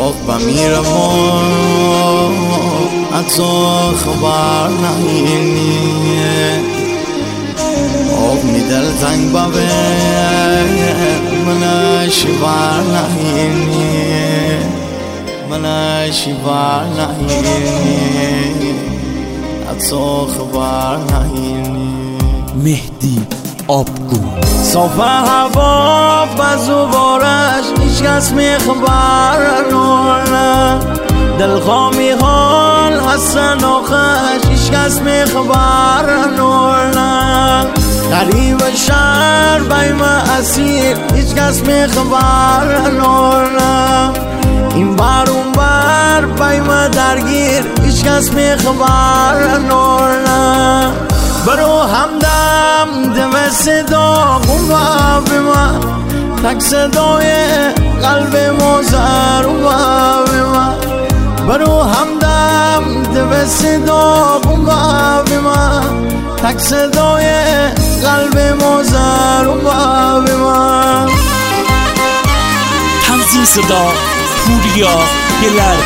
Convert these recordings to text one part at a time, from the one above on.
و میرم از خبر نهینی آب می دل تنگ بابه منش بار نهینی منش بار نهینی از خبر نهینی مهدی آبگو صاف هوا بزو بارش هیچ کس میخبر نورنا دلخوامی حال حسن آخش هیچ کس میخبر نورنا غریب شهر بیم اسیر هیچ کس میخبر نورنا این بر اون بر بیم درگیر هیچ کس میخبر نورنا برو همدم دم صدا اومد به من تک صدای قلب مزر اومد به من برو همدم دم صدا اومد به من تک صدای قلب مزر اومد به من تنظیم صدا پوریا گلر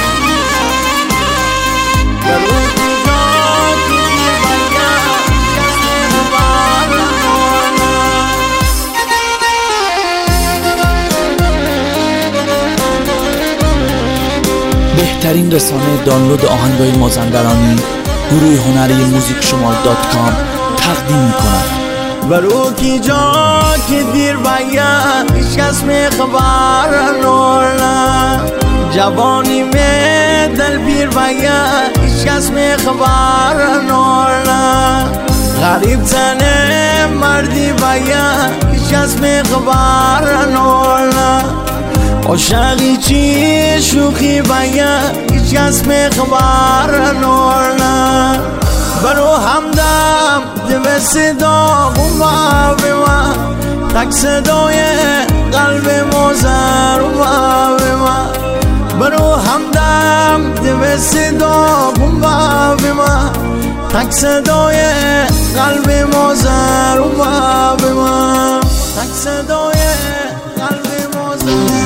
بهترین رسانه دانلود آهنگای مازندرانی گروه هنری موزیکشمال.com تقدیم می‌کند. برو کی جا که دیر باید هیچ کس میخبر نورنا جوانی می دل پیر باید هیچ کس میخبر نورنا غریب تنه مردی باید هیچ کس میخبر نورنا عاشقی چی شوخی باید هیچ کس میخبر نورنا برو همدم دم صدا اومد به من تک صدای قلب مزر اومد به من برو همدم دم صدا اومد به من تک صدای قلب مزر اومد به من تک صدای قلب مزر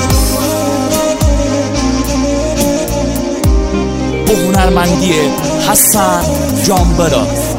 با هنرمندی حسن جانبراز